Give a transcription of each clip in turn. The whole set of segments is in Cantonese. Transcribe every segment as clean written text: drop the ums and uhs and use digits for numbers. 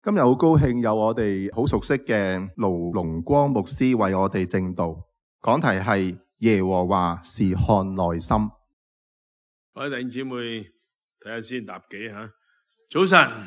今日好高興有我哋好熟悉嘅盧龍光牧師為我哋證道，講題係耶和華是看內心。 各位弟兄姊妹，睇下先答幾吓。早晨，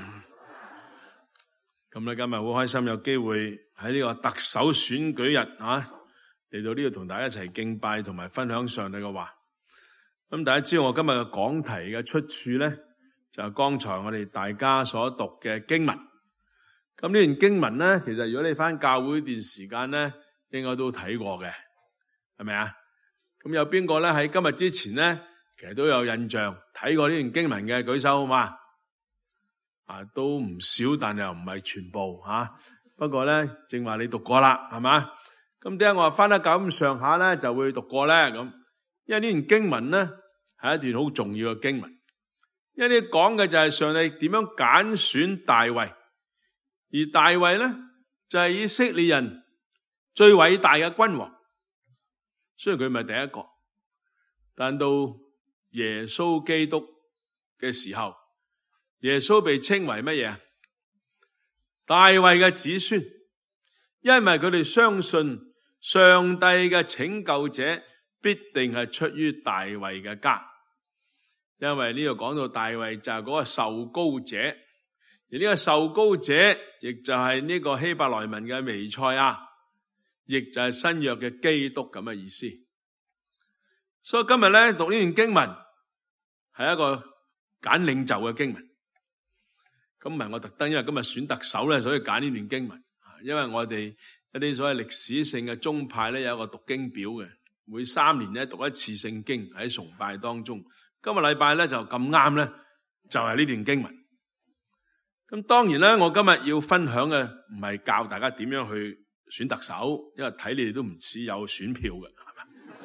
咁咧今日好開心有機會喺呢個特首選舉日嚟到呢度同大家一齊敬拜同埋分享上帝嘅話。咁大家知道我今日嘅講題嘅出處咧，就係剛才我哋大家所讀嘅經文。咁呢段經文咧，其實如果你返教會呢段時間咧，應該都睇過嘅，係咪啊？咁有邊個咧喺今日之前咧，其實都有印象睇過呢段經文嘅，舉手好嘛？都唔少，但又唔係全部吓。不過咧，正話你讀過啦，係嘛？咁點解我話返得咁上下咧，就會讀過咧？咁因為呢段經文咧係一段好重要嘅經文，因為呢講嘅就係上帝點樣揀選大衛。而大衛咧就係以色列人最偉大嘅君王，雖然佢唔係第一個，但到耶穌基督嘅時候，耶穌被稱為乜嘢？大衛嘅子孫，因為佢哋相信上帝嘅拯救者必定係出於大衛嘅家，因為呢度講到大衛就係嗰個受膏者。而呢個受膏者，亦就係呢個希伯來文嘅彌賽亞，亦就係新約嘅基督咁嘅意思。所以今日咧讀呢段經文係一個揀領袖嘅經文。咁唔係我特登，因為今日選特首咧，所以揀呢段經文。因為我哋一啲所謂歷史性嘅宗派咧，有一個讀經表嘅，每3年咧讀一次聖經喺崇拜當中。今日禮拜咧就咁啱咧，就係呢段經文。咁當然啦，我今日要分享嘅唔係教大家點樣去選特首，因為睇你哋都唔似有選票嘅，係咪？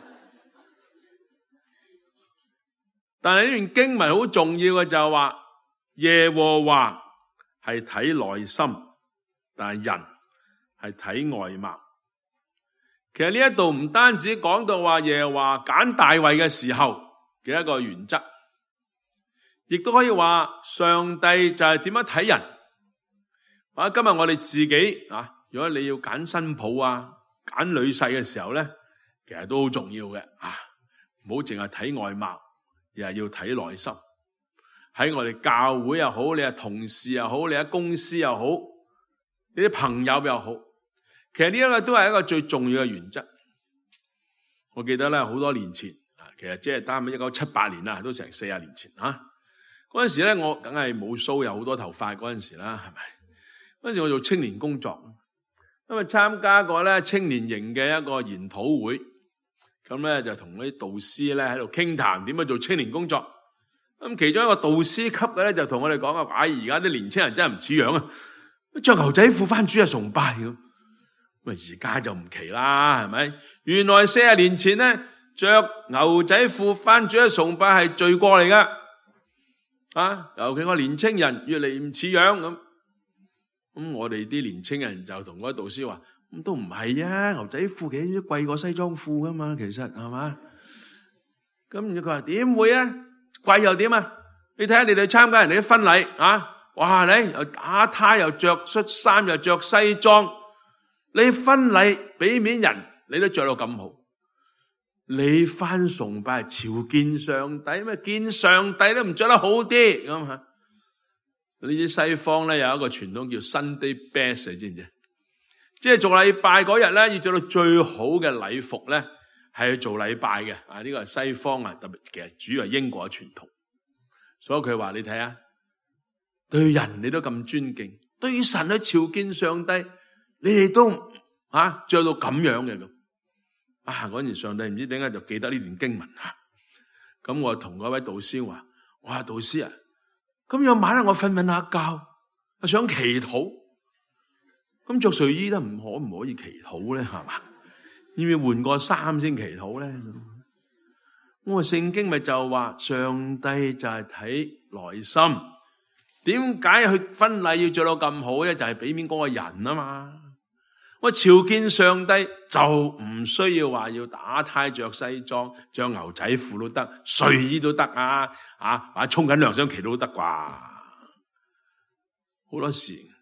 但係呢段經文好重要嘅就係話，耶和華係睇內心，但係人係睇外貌。其實呢一度唔單止講到話耶和華揀大衛嘅時候嘅一個原則，亦都可以話上帝就係點樣睇人。或者今日我哋自己如果你要揀新抱揀女婿嘅時候咧，其實都好重要嘅。唔好淨係睇外貌，而係要睇內心。喺我哋教會又好，你係同事又好，你喺公司又好，你啲朋友又好，其實呢一個都係一個最重要嘅原則。我記得咧好多年前，其實即係單喺1978年啦，都成40年前嗰陣時咧，我梗係冇鬚，有好多頭髮嗰陣時啦，係咪？嗰陣時我做青年工作，因為參加過咧青年營嘅一個研討會，咁咧就同嗰啲導師咧喺度傾談點樣做青年工作。咁其中一個導師級嘅咧就同我哋講而家啲年青人真係唔似樣啊，着牛仔褲返主日崇拜咁。而家就唔奇啦，係咪？原來40年前咧着牛仔褲返主日崇拜係罪過嚟噶。尤其我年青人越嚟唔似樣咁我哋啲年青人就同嗰個導師話：咁都唔係啊，牛仔褲其實都貴過西裝褲噶嘛，其實係嘛？咁佢話點會啊？貴又點啊？你睇下你哋參加人哋啲婚禮哇！你又打呔又着恤衫又着西裝，你婚禮俾面人你都着到咁好。你返崇拜朝見上帝咩？見上帝都唔着得好啲咁呢啲西方咧有一個傳統叫 Sunday best， 知唔知？即係做禮拜嗰日咧要着到最好嘅禮服咧，係去做禮拜嘅。呢個係西方特別其實主要係英國嘅傳統。所以佢話你睇下，對人你都咁尊敬，對神去朝見上帝，你哋都着到咁樣嘅咁。嗰陣上帝唔知點解就記得呢段經文咁我同嗰位導師話：我話導師咁有晚我瞓下覺，我想祈禱，咁着睡衣都唔可以祈禱咧？係嘛？要唔要換個衫先祈禱咧？我話聖經咪就話上帝就係睇內心，點解去婚禮要着到咁好咧？就係俾面嗰個人啊嘛。我朝見上帝就唔需要話要打呔着西裝，着牛仔褲都得，睡衣都得或者沖緊涼想祈禱都得啩。好多時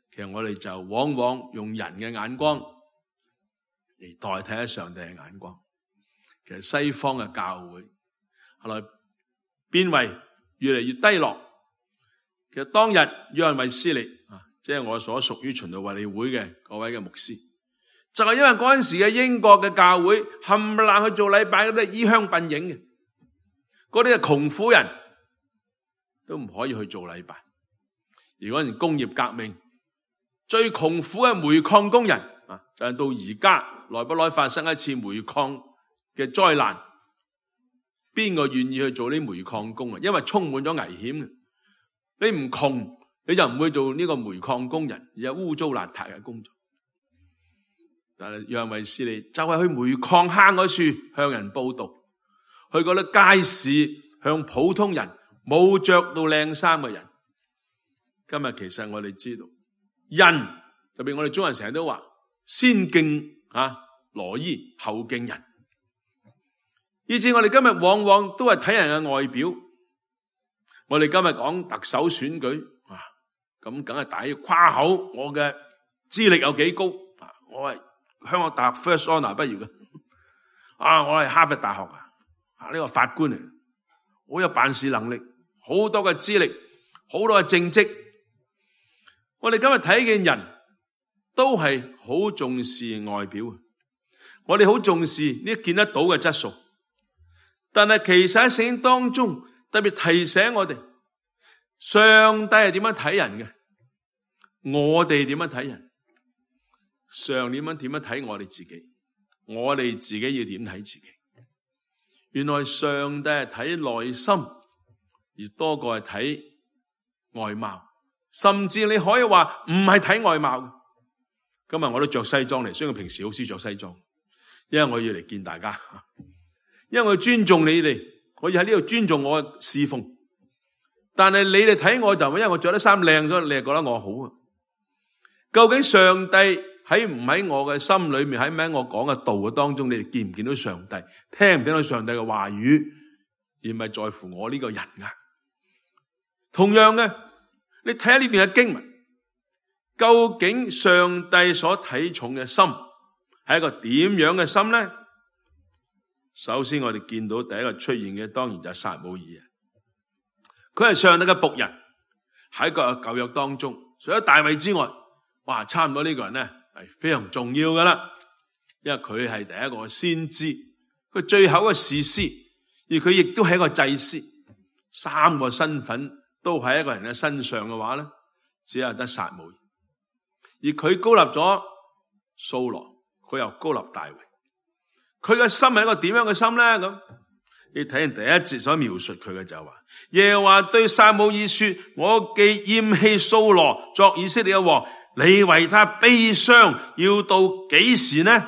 其實我哋就往往用人嘅眼光嚟代替咗上帝嘅眼光。其實西方嘅教會後來變為越嚟越低落。其實當日約翰衛斯理即係我所屬於循道衛理會嘅各位嘅牧師，就係因為嗰陣時嘅英國嘅教會冚唪唥去做禮拜嗰啲衣香鬢影嘅，嗰啲係窮苦人都唔可以去做禮拜。而嗰陣工業革命最窮苦嘅煤礦工人就係到而家耐不耐發生一次煤礦嘅災難，邊個願意去做呢煤礦工啊？因為充滿咗危險嘅。你唔窮，你就唔會做呢個煤礦工人，而有污糟邋遢嘅工作。但係約翰衛斯理就係去煤礦坑嗰處向人報道，去嗰啲街市向普通人冇着到靚衫嘅人。今日其實我哋知道，人特別我哋中國人成日都話先敬羅衣後敬人，以至我哋今日往往都係睇人嘅外表。我哋今日講特首選舉咁梗係大要誇口我嘅資歷有幾高我係香港大學 First Honor 畢業嘅我係哈佛大學呢個法官嚟，好有辦事能力，好多嘅資歷，好多嘅政績。我哋今日睇見人都係好重視外表，我哋好重視呢見得到嘅質素，但係其實喺聖經當中特別提醒我哋，上帝係點樣睇人嘅，我哋點樣睇人，上帝點樣睇我哋自己，我哋自己要點睇自己。原來上帝係睇內心，而多過係睇外貌，甚至你可以話唔係睇外貌。今日我都着西裝嚟，雖然我平時好少着西裝，因為我要嚟見大家，因為我要尊重你哋，我要喺呢度尊重我嘅侍奉。但係你哋睇我就因為我着得衫靚，所以你係覺得我好啊？究竟上帝喺唔喺我嘅心裏面，喺唔喺我講嘅道嘅當中，你哋見唔見到上帝，聽唔聽到上帝嘅話語，而唔係在乎我呢個人啊？同樣嘅，你睇下呢段嘅經文，究竟上帝所睇重嘅心係一個點樣嘅心呢？首先我哋見到第一個出現嘅當然就係撒母耳，佢係上帝嘅僕人，喺個舊約當中，除咗大衛之外，哇，差唔多呢個人呢係非常重要噶啦，因為佢係第一個先知，佢最後嘅士師，而佢亦都係一個祭司，三個身份都喺一個人嘅身上嘅話咧，只有得撒母耳，而佢高立咗掃羅，佢又高立大衛。佢嘅心係一個點樣嘅心咧？咁你睇完第一節所描述佢嘅就係話，耶和華對撒母耳說：我既厭棄掃羅作以色列嘅王，你為他悲傷要到幾時呢？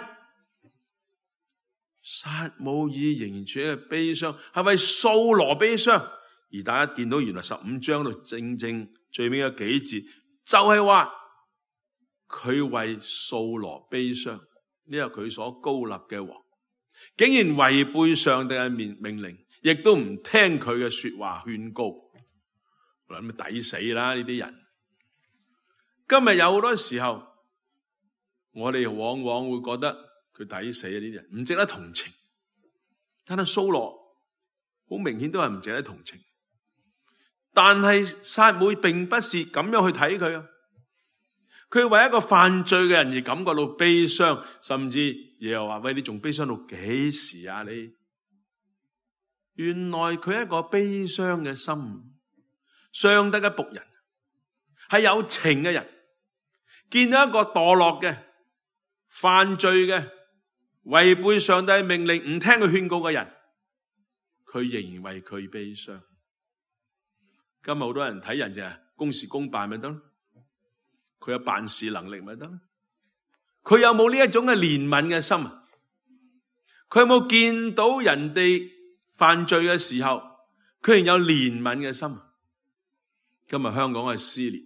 撒母耳仍然處喺悲傷，係為掃羅悲傷。而大家見到原來15章度正正最尾嘅幾節就係話佢為掃羅悲傷，呢個佢所高立嘅王竟然違背上帝嘅命令，亦都唔聽佢嘅說話勸告，咁抵死啦呢啲人。今日有好多時候，我哋往往會覺得佢抵死啊，呢啲人唔值得同情。但係掃羅好明顯都係唔值得同情。但係撒母耳並不是咁樣去睇佢啊，佢為一個犯罪嘅人而感覺到悲傷，甚至又話：喂，你仲悲傷到幾時啊？你原來佢係一個悲傷嘅心，上帝嘅僕人，係有情嘅人，見到一個墮落嘅、犯罪嘅、違背上帝命令、唔聽佢勸告嘅人，佢仍然為佢悲傷。今日好多人睇人就係公事公辦咪得咯，佢有辦事能力咪得咯，佢有冇呢一種嘅憐憫嘅心啊？佢有冇見到人哋犯罪嘅時候，佢仍有憐憫嘅心啊？今日香港係撕裂，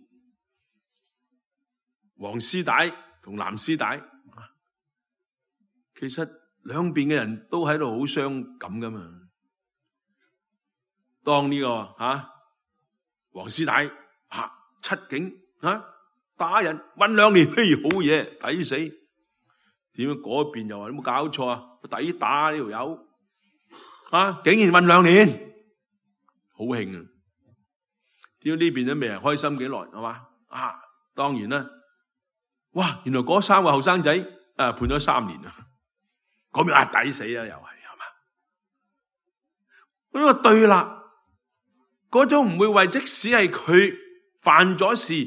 黃絲帶同藍絲帶，其實兩邊嘅人都喺度好傷感噶嘛。當呢個黃絲帶七警打人韞2年，好嘢，抵死。點解嗰邊又話你冇搞錯啊？抵打呢條友啊，竟然韞2年，好興啊！點解呢邊都未人開心幾耐係嘛？啊，當然啦，哇！原來嗰3個後生仔判咗3年啊，嗰邊抵死啊，又係嘛？呢個對立，嗰種唔會為即使係佢犯咗事，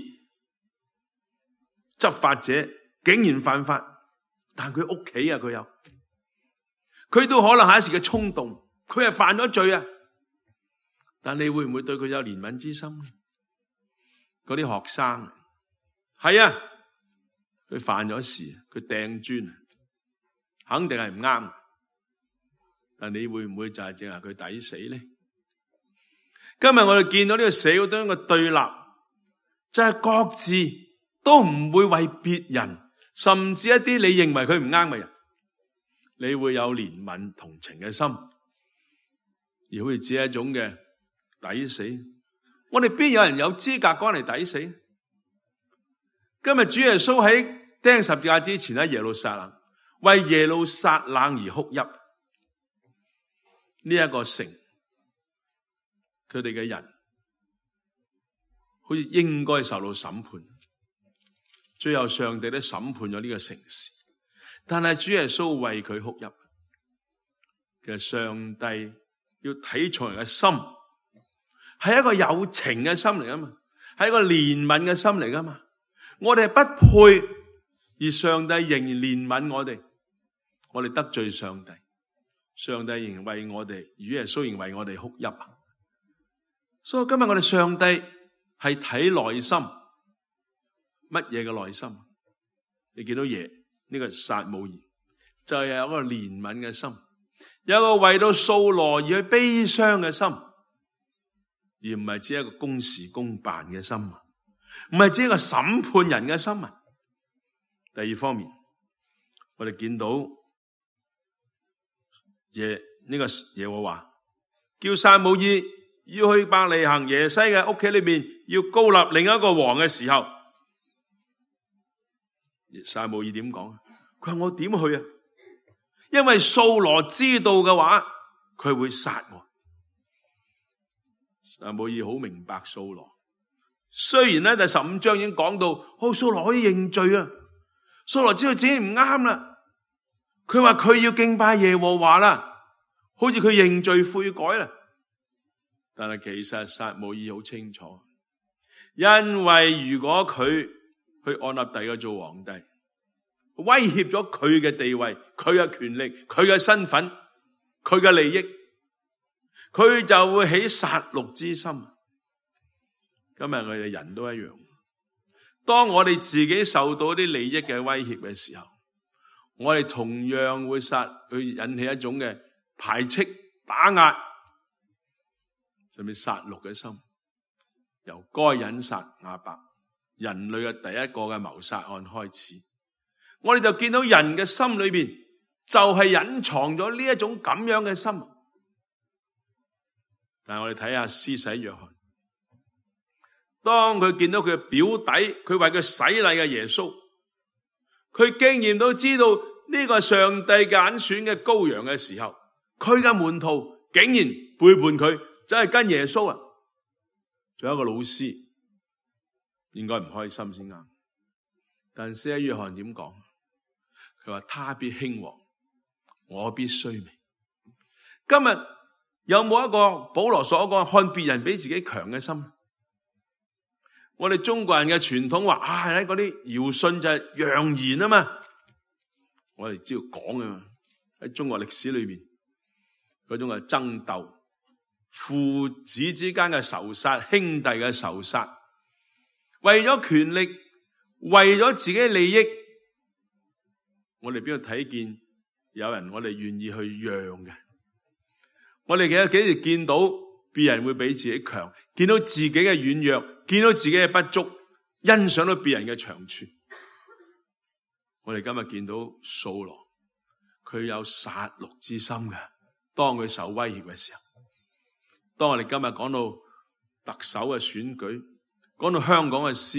執法者竟然犯法，但佢屋企啊，佢都可能係一時嘅衝動，佢係犯咗罪啊！但你會唔會對佢有憐憫之心？嗰啲學生係啊，佢犯咗事，佢掟磚，肯定係唔啱。但你會唔會就係淨係佢抵死呢？今日我哋見到呢個社會當中嘅對立，就係各自都唔會為別人，甚至一啲你認為佢唔啱嘅人，你會有憐憫同情嘅心，而好似只係一種嘅抵死。我哋邊有人有資格講嚟抵死？今日主耶穌喺釘十字架之前喺耶路撒冷，為耶路撒冷而哭泣。呢一個城，佢哋嘅人好似應該受到審判，最後上帝都審判咗呢個城市，但係主耶穌為佢哭泣。其實上帝要睇重人嘅心，係一個有情嘅心嚟啊嘛，係一個憐憫嘅心嚟啊嘛。我哋係不配，而上帝仍然憐憫我哋。我哋得罪上帝，上帝仍然為我哋，主耶穌仍然為我哋哭泣。所以今日我哋上帝係睇內心，乜嘢嘅內心？你見到呢個撒母耳就係有一個憐憫嘅心，有一個為到掃羅而去悲傷嘅心，而唔係只係一個公事公辦嘅心，唔係只係一個審判人嘅心啊。第二方面，我哋見到呢個耶和華叫撒母耳要去伯利恆耶西嘅屋企裏面要膏立另一個王嘅時候，撒母耳點講？佢話我點去啊？因為掃羅知道嘅話，佢會殺我。撒母耳好明白掃羅，雖然咧第15章已經講到，掃羅可以認罪啊，掃羅知道自己唔啱啦，佢話佢要敬拜耶和華啦，好似佢認罪悔改啦。但係其實撒母耳好清楚，因為如果佢去按立第二個做皇帝，威脅咗佢嘅地位、佢嘅權力、佢嘅身份、佢嘅利益，佢就會起殺戮之心。今日我哋人都一樣，當我哋自己受到啲利益嘅威脅嘅時候，我哋同樣會去引起一種嘅排斥、打壓，甚至殺戮嘅心。由該隱殺亞伯，人類嘅第一個嘅謀殺案開始，我哋就見到人嘅心裏邊就係隱藏咗呢一種咁樣嘅心。但係我哋睇下施洗約翰，當佢見到佢嘅表弟，佢為佢洗禮嘅耶穌，佢經驗到知道呢個係上帝揀選嘅羔羊嘅時候，佢嘅門徒竟然背叛佢，真係跟耶穌啊！仲有一個老師，應該唔開心先啱。但施洗約翰點講？佢話他必興旺，我必衰微。今日有冇一個保羅所講看別人比自己強嘅心？我哋中國人嘅傳統話喺嗰啲堯舜就係揚言啊嘛，我哋只要講啊嘛。喺中國歷史裏邊嗰種嘅爭鬥，父子之間嘅仇殺，兄弟嘅仇殺，為咗權力，為咗自己利益，我哋邊度睇見有人我哋願意去讓嘅？我哋幾時見到別人會比自己強，見到自己嘅軟弱，見到自己嘅不足，欣賞到別人嘅長處？我哋今日見到掃羅，佢有殺戮之心嘅，當佢受威脅嘅時候。當我哋今日講到特首嘅選舉，講到香港嘅撕裂，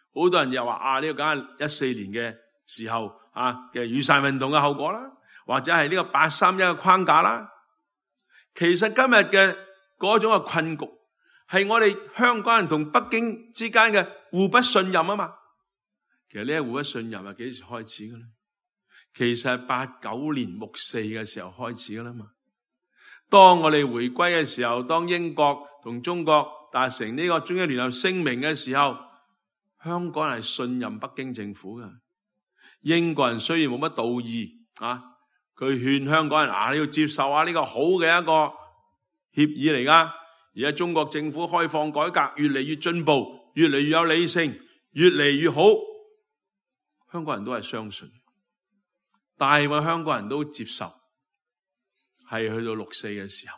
好多人又話呢個梗係14年嘅時候嘅雨傘運動嘅後果啦，或者係呢個831嘅框架啦。其實今日嘅嗰種嘅困局係我哋香港人同北京之間嘅互不信任啊嘛。其實呢個互不信任係幾時開始嘅咧？其實係89年6·4嘅時候開始噶啦嘛。當我哋回歸嘅時候，當英國同中國達成呢個中英聯合聲明嘅時候，香港人係信任北京政府嘅。英國人雖然冇乜道義佢勸香港人你要接受呢個好嘅一個協議嚟噶。而家中國政府開放改革越嚟越進步，越嚟越有理性，越嚟越好。香港人都係相信，大部分香港人都接受。係去到6·4嘅時候，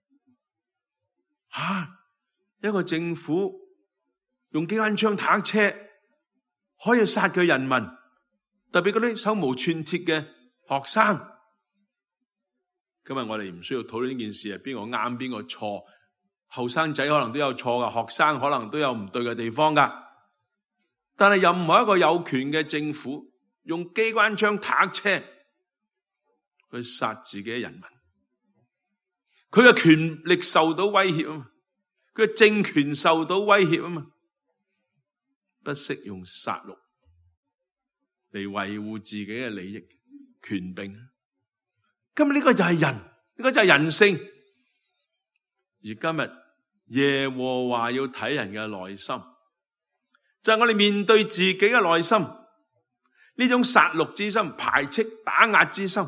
一個政府用機關槍坦克車可以殺佢人民，特別嗰啲手無寸鐵嘅學生。今日我哋唔需要討論呢件事係邊個啱邊個錯，後生仔可能都有錯噶，學生可能都有唔對嘅地方噶。但係任何一個有權嘅政府用機關槍坦克車去殺自己嘅人民，佢嘅權力受到威脅啊嘛，佢嘅政權受到威脅啊嘛，不惜用殺戮嚟維護自己嘅利益權柄。今日呢個就係人，呢個就係人性。而今日耶和華要睇人嘅內心，就係我哋面對自己嘅內心，呢種殺戮之心、排斥打壓之心，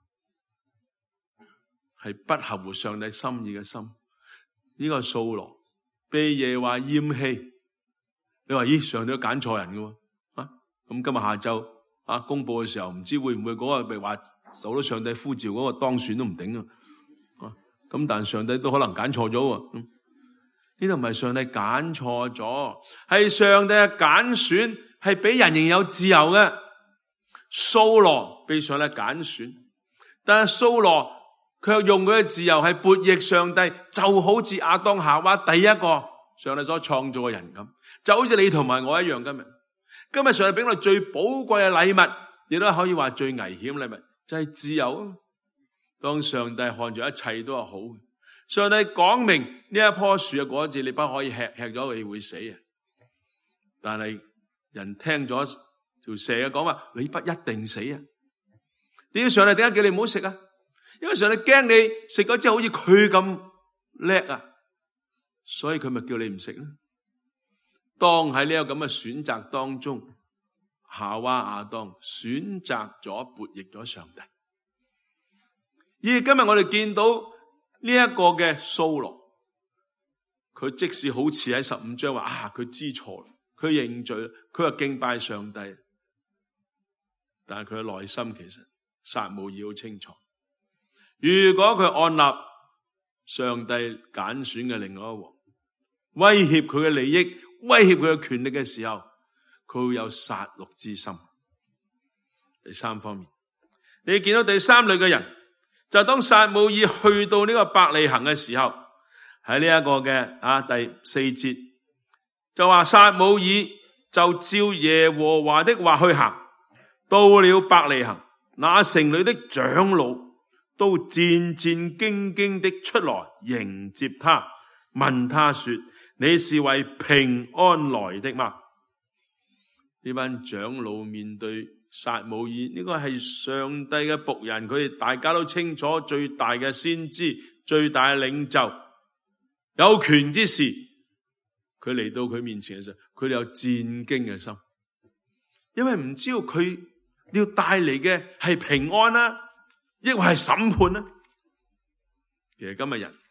係不合乎上帝心意嘅心。呢個掃羅被耶和華厭棄，你話上帝都揀錯人嘅喎。咁今日下晝公佈嘅時候，唔知會唔會嗰個被話受到上帝呼召嗰個當選都唔定啊。咁但上帝都可能揀錯咗喎。呢度唔係上帝揀錯咗，係上帝嘅揀選係俾人仍有自由嘅。掃羅被上帝揀選，但係掃羅卻用佢嘅自由係悖逆上帝，就好似亞當夏娃第一個上帝所創造嘅人咁，就好似你同埋我一樣。今日上帝俾我哋最寶貴嘅禮物，亦都可以話最危險嘅禮物，就係自由。當上帝看住一切都係好，上帝講明呢一棵樹嘅果子你不可以吃，吃咗你會死啊！但係人聽咗條蛇嘅講話，你不一定死啊！點解上帝點解叫你唔好食啊？因為上帝驚你食咗之後好似佢咁叻啊，所以佢咪叫你唔食咯。當喺呢個咁嘅選擇當中，夏娃亞當選擇咗悖逆咗上帝。而今日我哋見到呢一個嘅掃羅，佢即使好似喺15章話佢知錯，佢認罪，佢話敬拜上帝，但係佢嘅內心其實撒母耳好清楚。如果佢按立上帝揀選嘅另外一個王，威脅佢嘅利益，威脅佢嘅權力嘅時候，佢會有殺戮之心。第三方面，你見到第三類嘅人，就係當撒母耳去到呢個伯利恆嘅時候，喺呢一個嘅第4節就話撒母耳就照耶和華的話去行，到了伯利恆，那城裏的長老都戰戰兢兢的出來迎接他，問他說：你是為平安來的嗎？呢班長老面對撒母耳，呢個係上帝嘅僕人，佢哋大家都清楚，最大嘅先知，最大嘅領袖，有權之士，佢嚟到佢面前嘅時候，佢哋有戰驚嘅心，因為唔知道佢要帶嚟嘅係平安啦，抑或係審判啦。其實今日人，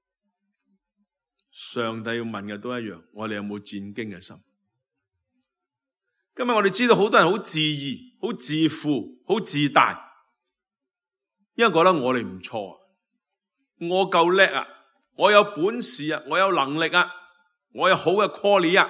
上帝要問嘅都一樣，我哋有冇戰驚嘅心？今日我哋知道好多人好自義、好自負、好自大，因為覺得我哋唔錯，我夠叻啊，我有本事啊，我有能力啊，我有好嘅 quality 啊。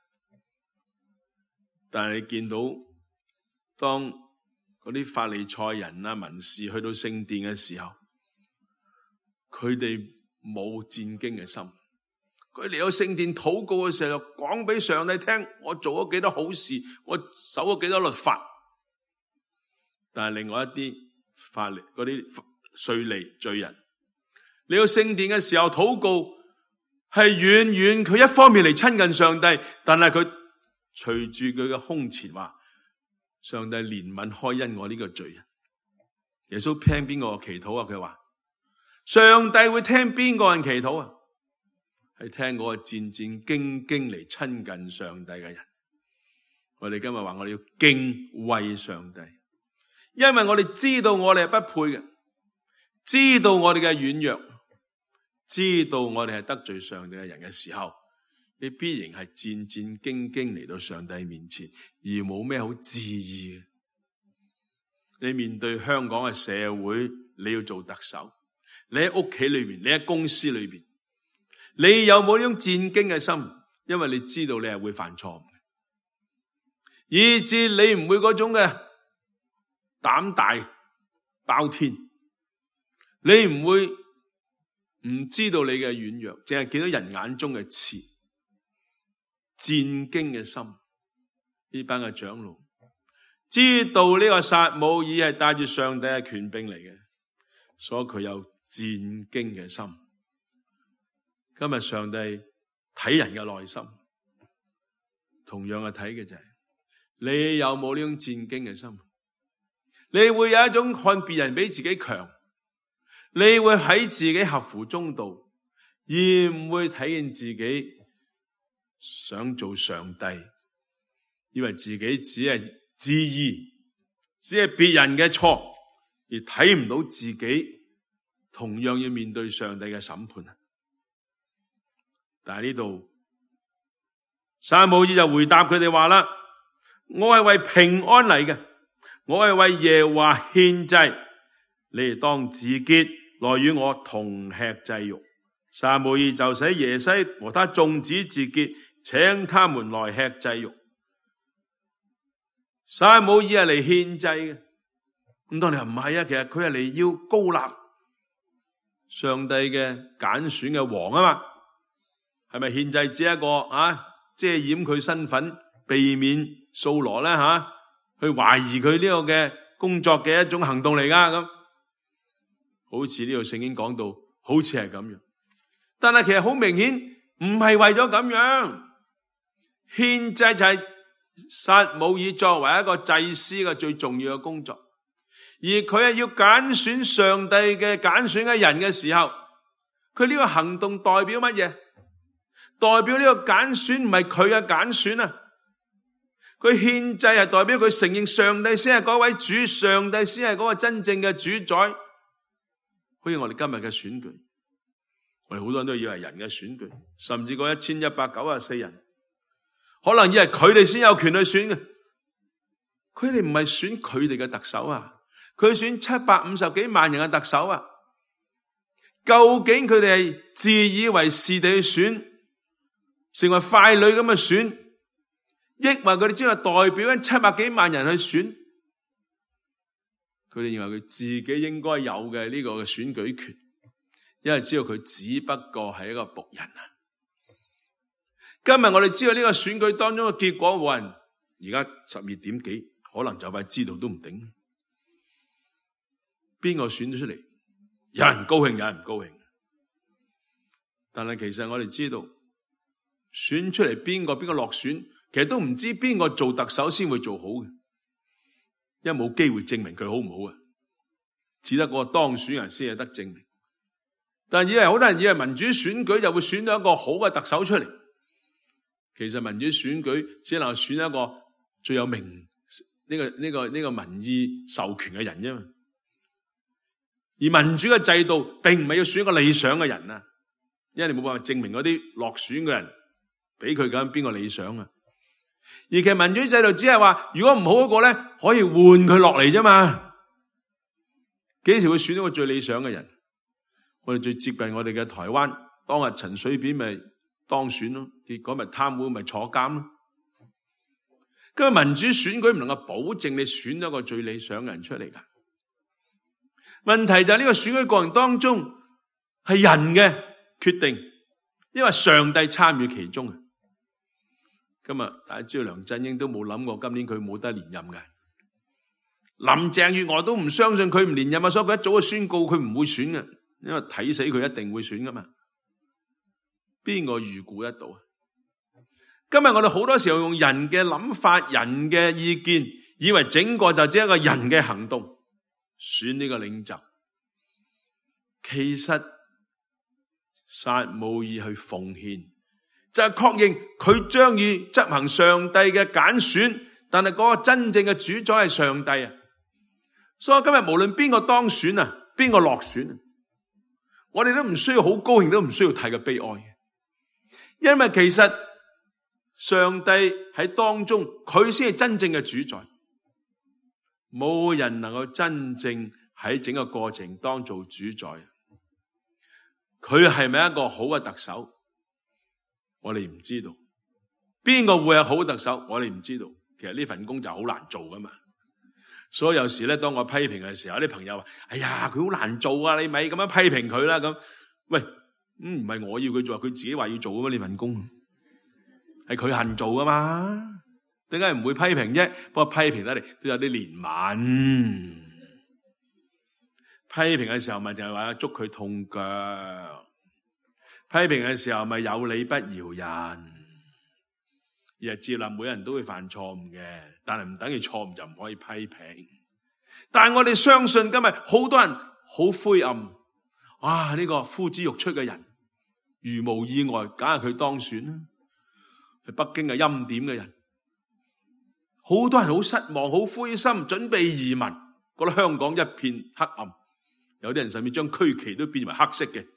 但係你見到當嗰啲法利賽人啊、文士去到聖殿嘅時候，佢哋冇戰兢嘅心， 佢嚟到聖殿禱告嘅時候，就講俾上帝聽，我做咗幾多好事，我守咗幾多律法。但係另外一啲法利嗰啲稅吏罪人嚟到聖殿嘅時候禱告，係遠遠佢一方面嚟親近上帝，但係佢隨住佢嘅胸前話，上帝憐憫開恩我呢個罪人。耶穌聽邊個祈禱啊？佢話上帝會聽邊個人祈禱啊？係聽嗰個戰戰兢兢嚟親近上帝嘅人。我哋今日話我哋要敬畏上帝，因為我哋知道我哋係不配嘅，知道我哋嘅軟弱，知道我哋係得罪上帝嘅人嘅時候，你必然係戰戰兢兢嚟到上帝面前，而冇咩好置疑嘅。你面對香港嘅社會，你要做特首，你喺屋企裏面，你喺公司裏邊，你有冇呢種戰兢嘅心？因為你知道你係會犯錯誤嘅，以致你唔會嗰種嘅膽大包天，你唔會唔知道你嘅軟弱，淨係見到人眼中嘅刺。戰兢嘅心，呢班嘅長老知道呢個撒母耳係帶住上帝嘅權柄嚟嘅，所以佢有戰兢嘅心。今日上帝睇人嘅內心，同樣嘅睇嘅就係你有冇呢種戰兢嘅心？你會有一種看別人比自己強，你會喺自己合乎中道，而唔會睇見自己想做上帝，以為自己只係自義，只係別人嘅錯，而睇唔到自己同樣要面對上帝嘅審判。但係呢度撒母耳就回答佢哋話啦，我係為平安嚟嘅，我係為耶和華獻祭，你哋當自潔，來與我同吃祭肉。撒母耳就使耶西和他眾子自潔，請他們來吃祭肉。撒母耳係嚟獻祭嘅，咁當你話唔係啊，其實佢係嚟要膏立上帝嘅揀選嘅王啊嘛，係咪獻祭只係一個遮掩佢身份，避免掃羅咧去懷疑佢呢個嘅工作嘅一種行動嚟噶？咁好似呢度聖經講到，好似係咁樣，但係其實好明顯唔係為咗咁樣。獻祭就係撒母耳作為一個祭司嘅最重要嘅工作，而佢係要揀選上帝嘅揀選嘅人嘅時候，佢呢個行動代表乜嘢？代表呢個揀選唔係佢嘅揀選啊！佢獻祭係代表佢承認上帝先係嗰位主，上帝先係嗰個真正嘅主宰。好似我哋今日嘅選舉，我哋好多人都以為人嘅選舉，甚至嗰1194人，可能以為佢哋先有權去選嘅。佢哋唔係選佢哋嘅特首啊，佢選750幾萬人嘅特首啊。究竟佢哋係自以為是地去選，成為傀儡咁嘅選，抑或佢哋只係代表緊700幾萬人去選？佢哋認為佢自己應該有嘅呢個嘅選舉權，因為知道佢只不過係一個僕人啊。今日我哋知道呢個選舉當中嘅結果，冇人而家12點幾，可能就快知道都唔定。邊個選咗出嚟？有人高興，有人唔高興。但係其實我哋知道，選出嚟邊個落選，其實都唔知邊個做特首先會做好嘅，因為冇機會證明佢好唔好啊，只得嗰個當選人先係得證明。但係好多人以為民主選舉就會選到一個好嘅特首出嚟，其實民主選舉只能選一個最有名呢個民意授權嘅人啫嘛。而民主嘅制度並唔係要選一個理想嘅人啊，因為你冇辦法證明嗰啲落選嘅人俾佢揀邊個理想啊。而其實民主制度只係話，如果唔好嗰個咧，可以換佢落嚟啫嘛。幾時會選到個最理想嘅人？我哋最接近我哋嘅台灣，當日陳水扁咪當選咯，結果咪貪污咪坐監咯。今日民主選舉唔能夠保證你選咗個最理想嘅人出嚟噶。問題就係呢個選舉過程當中係人嘅決定， 因為上帝參與其中。今日大家知道梁振英都冇諗過今年佢冇得連任嘅，林鄭月娥都唔相信佢唔連任啊，所以佢一早就宣告佢唔會選嘅，因為睇死佢一定會選噶嘛。邊個預估得到啊？今日我哋好多時候用人嘅諗法、人嘅意見，以為整個就只係一個人嘅行動選呢個領袖。其實撒母耳去奉獻，就係確認佢將要執行上帝嘅揀選，但係嗰個真正嘅主宰係上帝啊！所以今日無論邊個當選啊，邊個落選，我哋都唔需要好高興，都唔需要太過悲哀嘅，因為其實上帝喺當中，佢先係真正嘅主宰，冇人能夠真正喺整個過程當做主宰。佢係咪一個好嘅特首？我哋唔知道。邊個會有好特首？我哋唔知道。其實呢份工就好難做噶嘛。所以有時咧，當我批評嘅時候，啲朋友話：哎呀，佢好難做啊！你咪咁樣批評佢啦。咁，喂，唔係我要佢做，佢自己話要做噶嘛？呢份工係佢肯做噶嘛？點解唔會批評啫？不過批評得嚟都有啲憐憫。批評嘅時候咪就係話捉佢痛腳，批評嘅時候咪有理不饒人，而係接納每人都會犯錯誤嘅，但係唔等於錯誤就唔可以批評。但係我哋相信今日好多人好灰暗，哇！呢個呼之欲出嘅人，如無意外，梗係佢當選啦。係北京嘅欽點嘅人，好多人好失望、好灰心，準備移民，覺得香港一片黑暗。有啲人甚至將區旗都變為黑色嘅，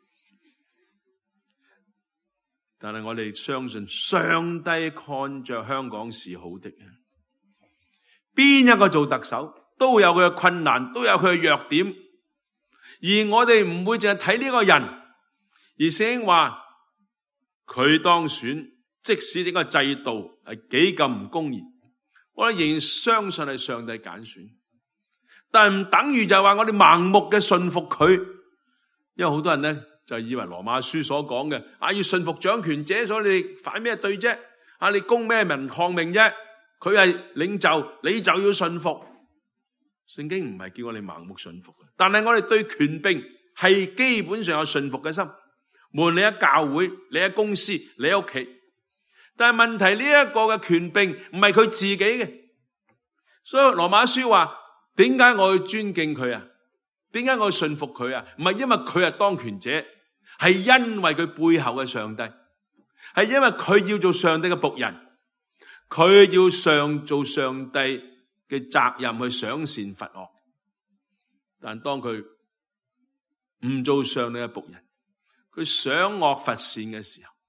但係我哋相信上帝看着香港是好的。邊一個做特首都有佢嘅困難，都有佢嘅弱點，而我哋唔會淨係睇呢個人，而聖經話佢當選，即使整個制度係幾咁唔公義，我哋仍然相信係上帝揀選。但係唔等於就係話我哋盲目嘅信服佢，因為好多人咧就以為羅馬書所講嘅要信服掌權者，所以你哋反咩對啫？你公咩民抗命啫？佢係領袖，你就要信服。聖經唔係叫我哋盲目信服嘅，但係我哋對權柄係基本上有信服嘅心。無論你喺教會、你喺公司、你喺屋企，但係問題呢一個嘅權柄唔係佢自己嘅，所以羅馬書話。點解我要尊敬佢啊？點解我要信服佢啊？唔係因為佢係當權者，係因為佢背後嘅上帝，係因為佢要做上帝嘅僕人，佢要做上帝嘅責任去賞善罰惡。但當佢唔做上帝嘅僕人，佢賞惡罰善嘅時候，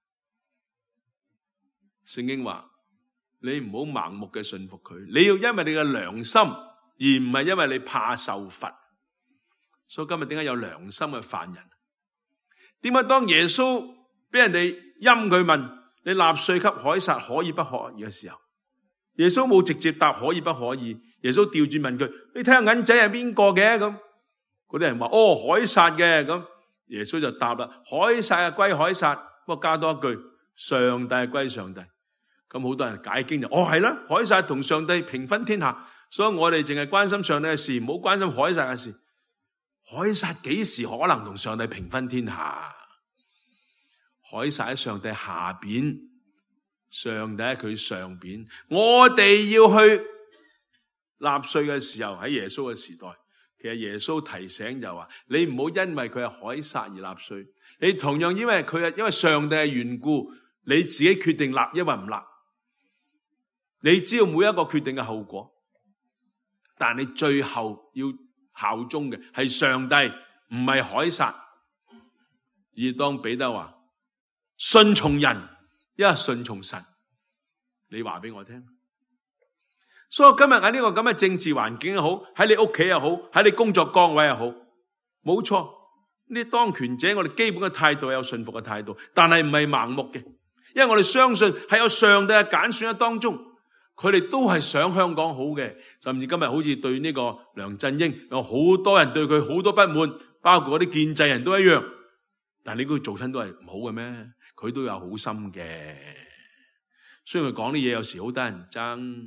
聖經話你唔好盲目嘅信服佢，你要因為你嘅良心。而唔係因為你怕受罰，所以今日點解有良心嘅犯人？點解當耶穌俾人哋陰佢問你納稅給凱撒可以不可以嘅時候，耶穌冇直接答可以不可以，耶穌調轉問佢：你睇下銀仔係邊個嘅？咁嗰啲人話：哦，凱撒嘅。咁耶穌就答啦：凱撒係歸凱撒，不過加多一句：上帝係歸上帝。咁好多人解經就：哦，係啦，凱撒同上帝平分天下。所以我哋淨係關心上帝嘅事，唔好關心凱撒嘅事。凱撒幾時可能同上帝平分天下？凱撒喺上帝下邊，上帝喺佢上邊。我哋要去納稅嘅時候，喺耶穌嘅時代，其實耶穌提醒就話：你唔好因為佢係凱撒而納稅，你同樣因為上帝嘅緣故，你自己決定納抑或唔納。你知道每一個決定嘅後果。但你最後要效忠嘅係上帝，唔係凱撒。而當彼得話順從人，一係順從神，你話俾我聽。所以今日喺呢個咁嘅政治環境又好，喺你屋企又好，喺你工作崗位又好，冇錯，呢當權者我哋基本嘅態度有順服嘅態度，但係唔係盲目嘅，因為我哋相信係有上帝嘅揀選喺當中。佢哋都係想香港好嘅，甚至今日好似對呢個梁振英有好多人對佢好多不滿，包括嗰啲建制人都一樣。但係你估做親都係唔好嘅咩？ 佢都有好心嘅。雖然佢講啲嘢有時好得人憎，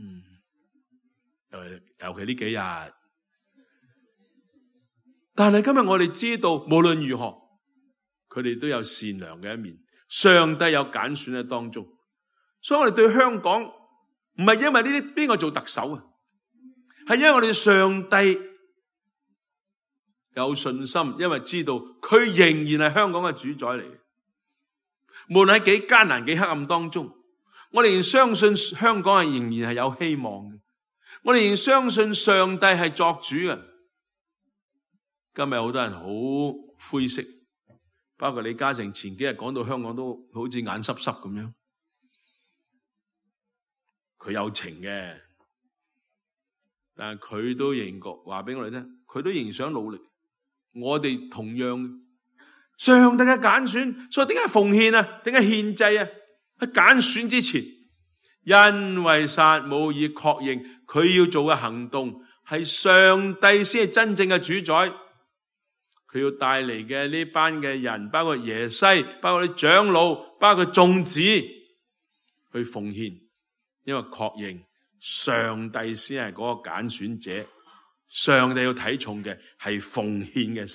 尤其呢幾日。但係今日我哋知道，無論如何，佢哋都有善良嘅一面。上帝有揀選喺當中，所以我哋對香港唔係因為呢啲邊個做特首啊，係因為我哋上帝有信心，因為知道佢仍然係香港嘅主宰嚟。無論喺幾艱難幾黑暗當中，我哋仍然相信香港係仍然係有希望嘅。我哋仍然相信上帝係作主嘅。今日好多人好灰色，包括李嘉誠前幾日講到香港都好似眼濕濕咁樣。佢有情嘅，但係佢都仍然話俾我哋聽，佢都仍然想努力。我哋同樣嘅，上帝嘅揀選，所以點解奉獻啊？點解獻祭啊？喺揀選之前，因為撒母耳確認佢要做嘅行動係上帝先係真正嘅主宰。佢要帶嚟嘅呢班嘅人，包括耶西，包括啲長老，包括眾子去奉獻，因為確認上帝先係嗰個揀選者。上帝要睇重嘅係奉獻嘅心。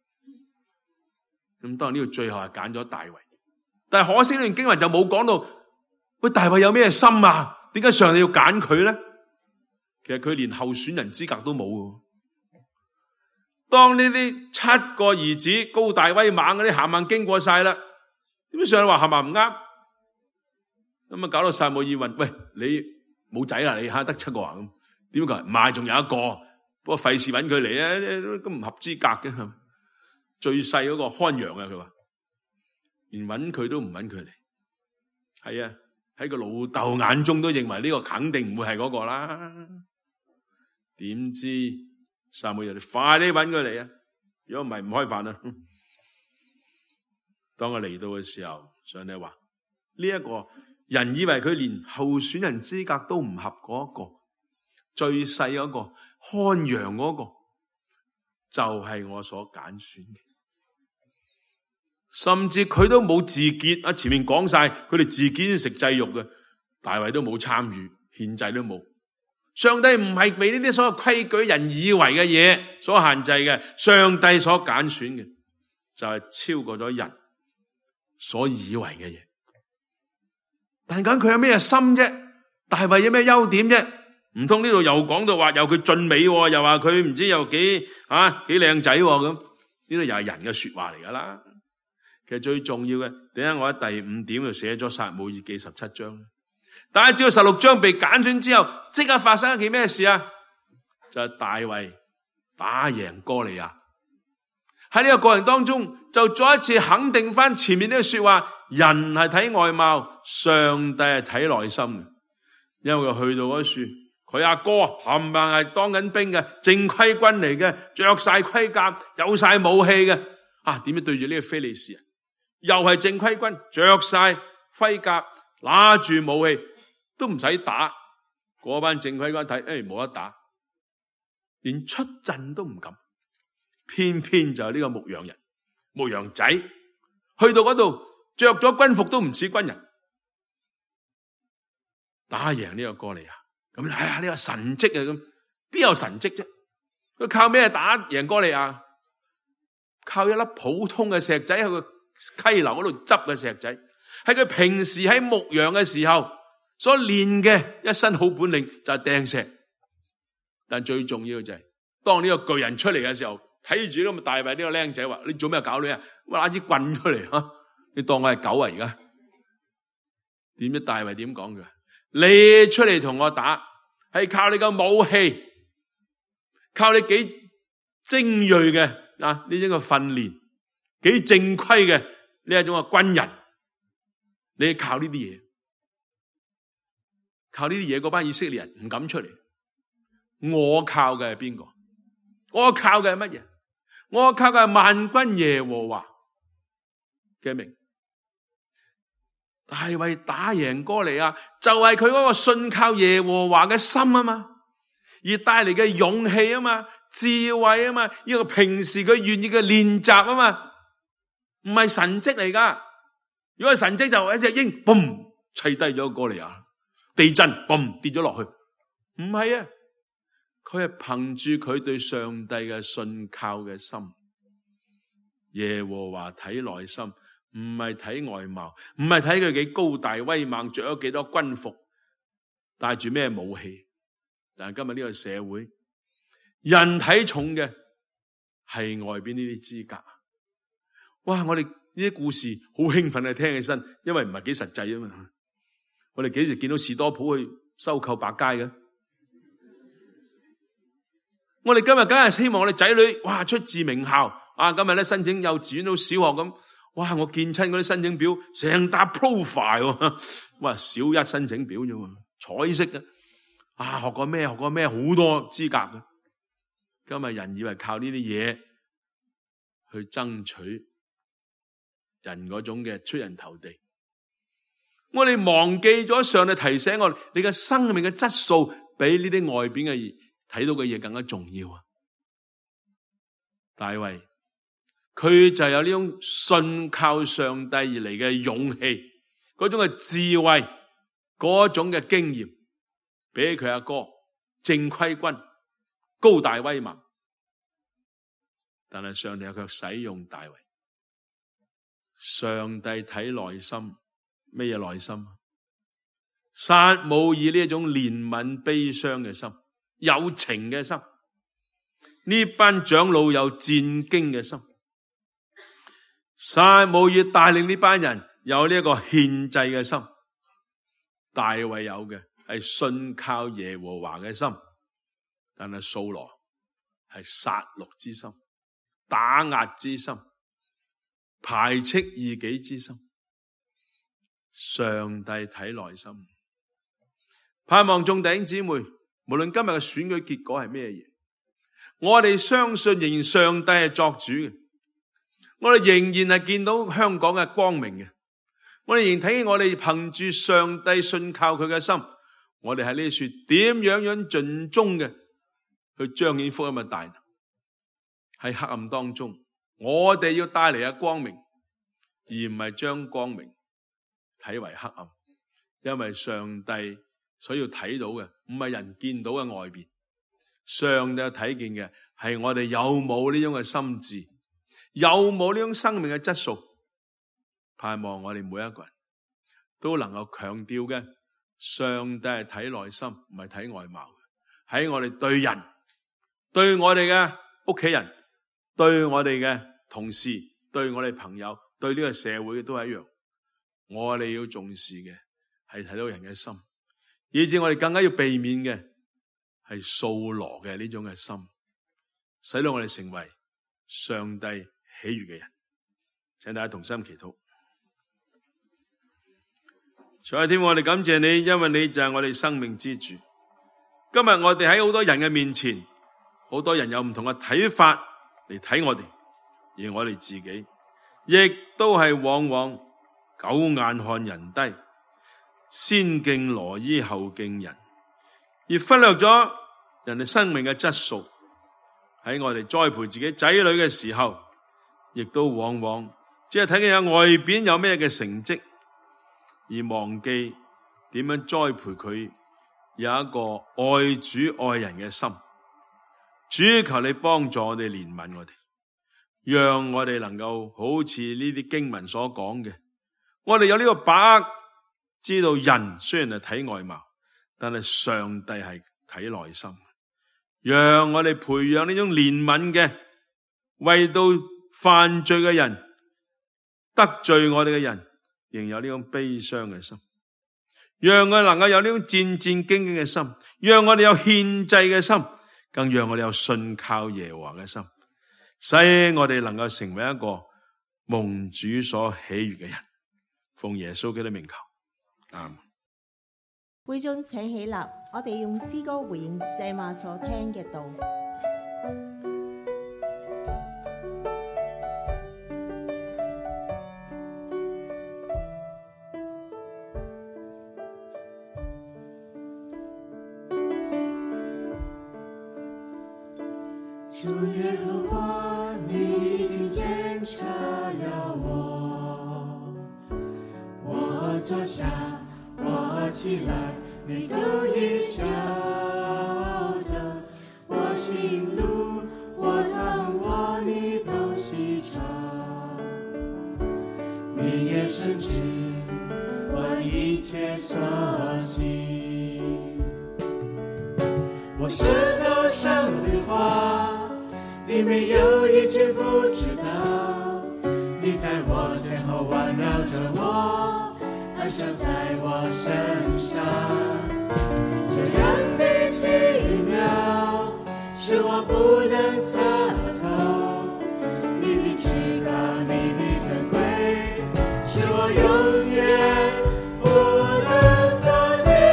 咁當然呢個最後係揀咗大衛，但係可惜呢段經文就冇講到，喂，大衛有咩心啊？點解上帝要揀佢咧？其實佢連候選人資格都冇。當呢啲7個兒子高大威猛嗰啲行行經過晒啦，點解上帝話行行唔啱？咁啊搞到撒母耳問：喂，你冇仔啦？你吓得7個啊？咁點解？唔係，仲有一個，不過費事揾佢嚟啊，咁唔合資格嘅。最細嗰個看羊啊，佢話連揾佢都唔揾佢嚟。係啊，喺個老豆眼中都認為呢個肯定唔會係嗰個啦。點知撒母耳，你快啲揾佢嚟啊！如果唔係唔開飯啊！當佢嚟到嘅時候，上帝話呢一個人以為佢連候選人資格都唔合嗰一個最細嗰個看羊嗰個，就係我所揀選嘅。甚至佢都冇自潔啊！前面講晒佢哋自己食祭肉嘅，大衛都冇參與，獻祭都冇。上帝唔係俾呢啲所有規矩人以為嘅嘢所限制嘅，上帝所揀選嘅就係超過咗人所以為嘅嘢。但係佢有咩心啫？大衛有咩優點啫？唔通呢度又講到話又佢俊美，又話佢唔知又幾靚仔咁？呢度又係人嘅說話嚟噶啦。其實最重要嘅，點解我喺第5點就寫咗撒母耳記17章？大家知道16章被揀選之後，即刻發生一件咩事啊？就係大衛打贏哥利亞。喺呢個過程當中，就再一次肯定翻前面呢個說話：人係睇外貌，上帝係睇內心嘅。因為佢去到嗰處，佢阿哥冚唪唥係當緊兵嘅正規軍嚟嘅，着晒盔甲，有晒武器嘅。點樣對住呢個非利士人？又係正規軍，着晒盔甲，拿住武器，都唔使打。嗰班正規軍睇，冇得打，連出陣都唔敢。偏偏就係呢個牧羊人、牧羊仔，去到嗰度着咗軍服都唔似軍人，打贏呢個哥利亞。咁呢個神蹟啊！咁邊有神蹟啫？佢靠咩打贏哥利亞？靠一粒普通嘅石仔喺個溪流嗰度執嘅石仔，係佢平時喺牧羊嘅時候所練嘅一身好本領，就係掟石。但最重要嘅就係，當呢個巨人出嚟嘅時候，睇住呢個大衛呢個僆仔話：你做咩搞你啊？我拿支棍出嚟啊！你當我係狗啊？而家點知大衛點講嘅？你出嚟同我打，係靠你個武器，靠你幾精銳嘅呢種嘅訓練，幾正規嘅呢一種嘅軍人，你靠呢啲嘢，靠呢啲嘢，嗰班以色列人唔敢出嚟。我靠嘅係邊個？我靠嘅係乜嘢？我靠嘅係萬軍耶和華嘅名。大衛打贏哥利亞，就係佢嗰個信靠耶和華嘅心啊嘛，而帶嚟嘅勇氣啊嘛，智慧啊嘛，呢個平時佢願意嘅練習啊嘛，唔係神蹟嚟噶。 如果係神蹟就一隻鷹，嘣砌低咗哥利亞，地震，嘣跌咗落去。唔係啊，佢係憑住佢對上帝嘅信靠嘅心。耶和華睇內心，唔係睇外貌，唔係睇佢幾高大威猛，着咗幾多軍服，帶住咩武器。但係今日呢個社會，人睇重嘅係外邊呢啲資格。哇！我哋呢啲故事好興奮啊，聽起身，因為唔係幾實際啊嘛。我哋幾時見到士多鋪去收購百佳嘅？我哋今日梗係希望我哋仔女哇出自名校啊！今日咧申請幼稚園到小學咁，哇！我見親嗰啲申請表成沓 profile， 哇！小一申請表啫嘛，彩色嘅啊，學過咩好多資格嘅。今日人以為靠呢啲嘢去爭取人嗰種嘅出人頭地，我哋忘記咗上帝提醒我哋，你嘅生命嘅質素比呢啲外邊嘅睇到嘅嘢更加重要啊！大衛佢就有呢種信靠上帝而嚟嘅勇氣，嗰種嘅智慧，嗰種嘅經驗，比佢阿哥正規軍高大威猛。但係上帝卻使用大衛。上帝睇內心，咩嘢內心？撒母耳呢一種憐憫悲傷嘅心，有情嘅心，呢班長老有戰兢嘅心。撒母耳帶領呢班人有呢一個獻祭嘅心，大衛有嘅係信靠耶和華嘅心，但係掃羅係殺戮之心、打壓之心、排斥異己之心。上帝睇內心，盼望眾弟兄姊妹，無論今日嘅選舉結果係咩嘢，我哋相信仍然上帝係作主嘅，我哋仍然係見到香港嘅光明嘅，我哋仍然睇見我哋憑住上帝信靠佢嘅心，我哋喺呢處點樣盡忠嘅去彰顯福音嘅大能。喺黑暗當中，我哋要帶嚟嘅光明，而唔係將光明睇為黑暗，因為上帝所要睇到嘅唔係人見到嘅外邊，上帝睇見嘅係我哋有冇呢種嘅心智，有冇呢種生命嘅質素。盼望我哋每一個人都能夠強調嘅，上帝係睇內心，唔係睇外貌。喺我哋對人，對我哋嘅屋企人，對我哋嘅同事，對我哋朋友，對呢個社會都係一樣。我哋要重視嘅係睇到人嘅心，以至我哋更加要避免嘅係掃羅嘅呢種嘅心，使到我哋成為上帝喜悅嘅人。請大家同心祈禱。主啊，天父，我哋感謝你，因為你就係我哋生命之主。今日我哋喺好多人嘅面前，好多人有唔同嘅睇法嚟睇我哋，而我哋自己亦都係往往狗眼看人低，先敬羅衣後敬人，而忽略咗人哋生命嘅質素。喺我哋栽培自己仔女嘅時候，亦都往往只係睇見有外邊有咩嘅成績，而忘記點樣栽培佢有一個愛主愛人嘅心。主，求你幫助我哋，憐憫我哋，讓我哋能夠好似呢啲經文所講嘅，我哋有呢個把握，知道人雖然係睇外貌，但係上帝係睇內心。讓我哋培養呢種憐憫嘅，為到犯罪嘅人、得罪我哋嘅人，仍有呢種悲傷嘅心。讓我哋能夠有呢種戰戰兢兢嘅心，讓我哋有獻祭嘅心，更讓我哋有信靠耶和華嘅心，使我哋能夠成為一個蒙主所喜悅嘅人。奉耶穌基督名求，阿們。 會眾請起立，我哋用詩歌回應舍馬所聽嘅道。 主耶和華，你已經檢查了我， 坐下，我起来，你都已晓得。我行路，我躺卧，你都细察。你也深知我一切所行。我舌头上的话，你没有一句不知道。你在我前后环绕着我，安守在我身上。这样的奇妙，是我不能测透。你知道你的尊贵，是我永远不能所及。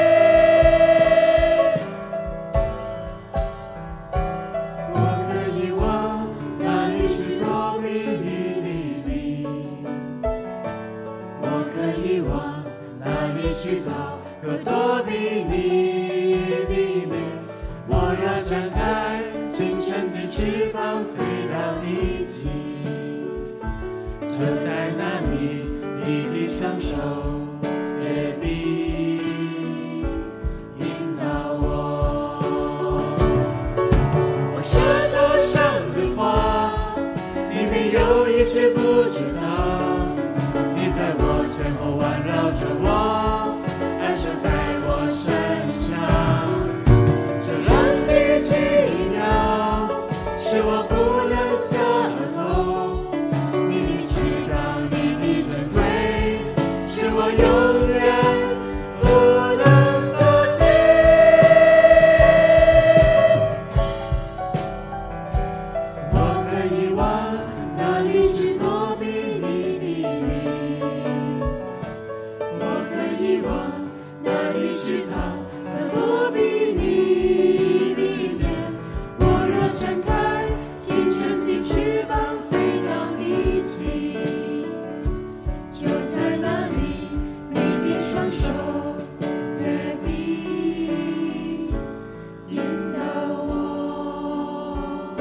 我可以往哪里去躲避你的名？我可以往哪里去逃，可躲避你的面？我若展开清晨的翅膀，飞到地极，就在那里，你的双手也必引导我。我舌头上的话，你没有一句不知道。你在我前后环绕着我，安守在我身上。这样的奇妙，是我不能测透。你知道你的尊贵，是我永远不能所及。我可以往哪里去躲避你的名？我可以往哪里去逃，可躲避你的面？我若展开清晨的翅膀，飞到地极，就在那里，你的双手也必引导我。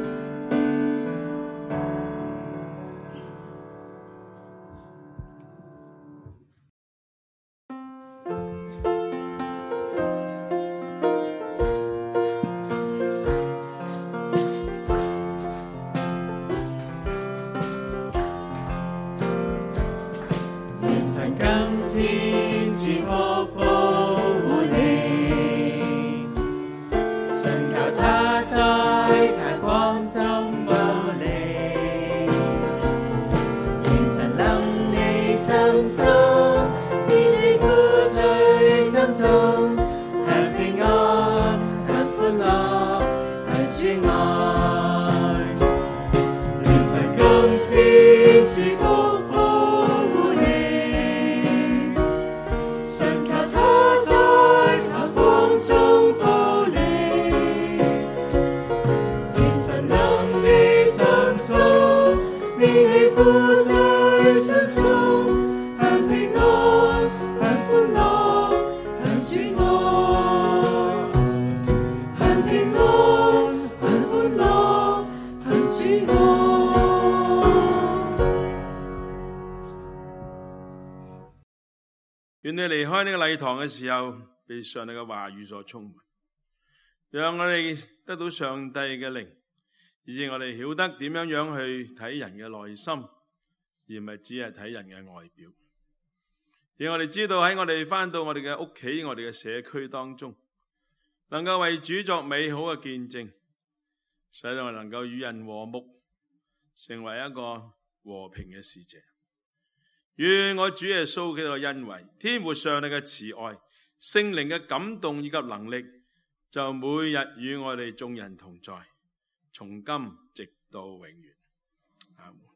連山更天似瀑布護你，神靠他在他光中保你。連山臨你心中，必你負罪心中，享平安，享歡樂，享主愛。連山更天似瀑布護你，神靠他在他光中保你。連神臨你心中，必你負罪心中，享平安，享歡樂，享主愛。享平安，享歡樂，享主愛。 願你離開呢個禮堂嘅時候，被上帝嘅話語所充滿，讓我哋得到上帝嘅靈，以致我哋曉得點樣去睇人嘅內心，而唔係只係睇人嘅外表。而我哋知道喺我哋返到我哋嘅屋企、我哋嘅社區當中，能夠為主作美好嘅見證，使到我哋能夠與人和睦，成為一個和平嘅使者。願我主耶穌基督嘅恩惠、天父上帝嘅慈愛、聖靈嘅感動以及能力，就每日與我哋眾人同在，從今直到永遠。阿門。